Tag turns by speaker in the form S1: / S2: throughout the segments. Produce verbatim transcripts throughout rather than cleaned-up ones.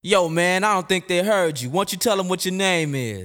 S1: Yo, man, I don't think they heard you. Won't you tell them what your name is?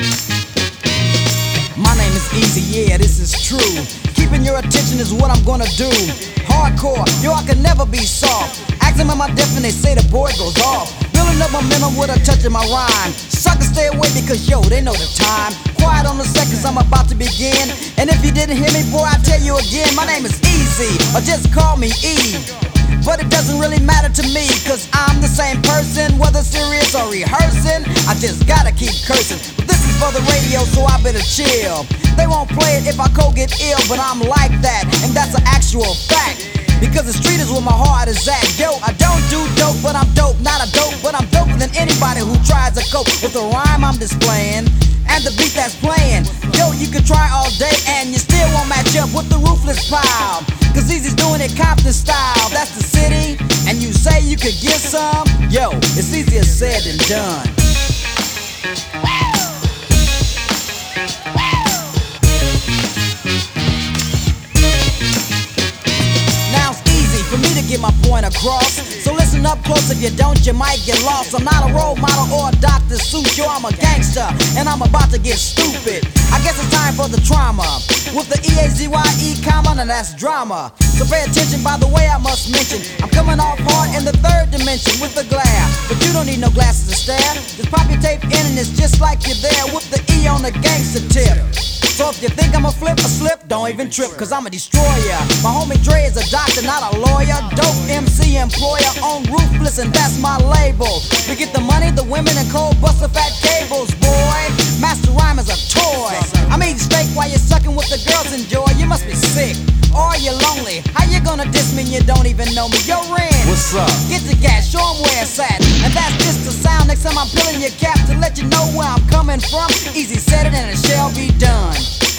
S2: My name is Easy, yeah, this is true. Keeping your attention is what I'm gonna do. Hardcore, yo, I can never be soft. Ask them am I deaf and they say the boy goes off. Building up momentum with a touch of my rhyme. Suckers stay away because, yo, they know the time. Quiet on the seconds, I'm about to begin. And if you didn't hear me, boy, I tell you again. My name is Easy, or just call me E. But it doesn't really matter to me, cause I'm the same person, whether serious or rehearsing. I just gotta keep cursing. But this is for the radio, so I better chill. They won't play it if I co get ill, but I'm like that, and that's an actual fact. Because the street is where my heart is at. Yo, I don't do dope, but I'm dope. Not a dope, but I'm doper than anybody who tries to cope with the rhyme I'm displaying and the beat that's playing. Yo, you can try all day and you still won't match up with the ruthless pile. Cause Easy's doing it Compton style. That's the city, and you say you could get some. Yo, it's easier said than done. For me to get my point across, so listen up close, if you don't you might get lost. I'm not a role model or a Doctor Seuss, yo, I'm a gangster, and I'm about to get stupid. I guess it's time for the trauma, with the E A Z Y E comma, and that's drama. So pay attention, by the way I must mention, I'm coming off hard in the third dimension with the glare. But you don't need no glasses to stare, just pop your tape in and it's just like you're there with the E on the gangster tip. So if you think I'm a flip or slip, don't even trip, cause I'm a destroyer. My homie Dre is a doctor, not a lawyer. Dope M C employer on Ruthless, and that's my label. We get the money, the women, and cold buster fat cables, boy. Master rhyme is a toy. I'm eating steak while you're sucking what the girls enjoy. You must be sick, or you're lonely. How you gonna diss me and you don't even know me? Yo, Ren,
S1: What's up?
S2: get the gas, show 'em where it's at. And that's just the sound. Next time I'm peeling your cap to let you know where I'm coming from. Easy said it and it shall be done.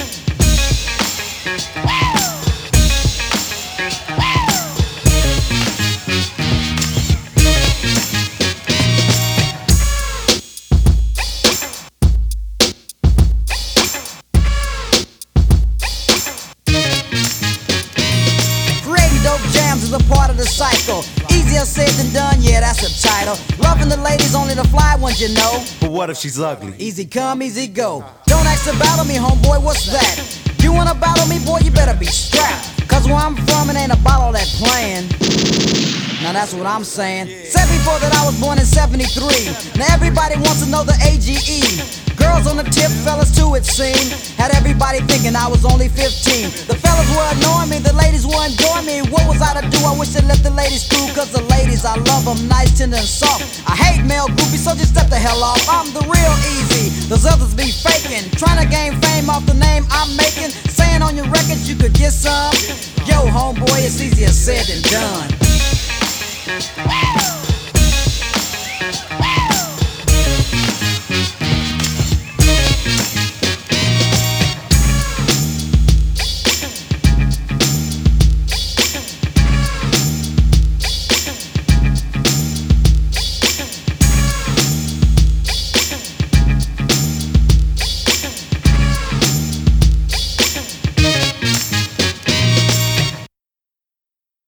S2: Is a part of the cycle. Easier said than done, yeah, that's a title. Loving the ladies, only the fly ones, you know.
S1: But what if she's ugly?
S2: Easy come, easy go. Don't ask to battle me, homeboy, what's that? You wanna battle me, boy, you better be strapped. Cause where I'm from, it ain't a bottle that playing. Now that's what I'm saying. Said before that I was born in seventy-three. Now everybody wants to know the A G E. Girls on the tip, fellas too it seemed. Had everybody thinking I was only fifteen. The fellas were annoying me, the ladies were enjoying me. What was I to do? I wish I let the ladies through. Cause the ladies, I love them nice, tender and soft. I hate male groupies, so just step the hell off. I'm the real Easy, those others be faking. Trying to gain fame off the name I'm making. Saying on your records you could get some. Yo, homeboy, it's easier said than done.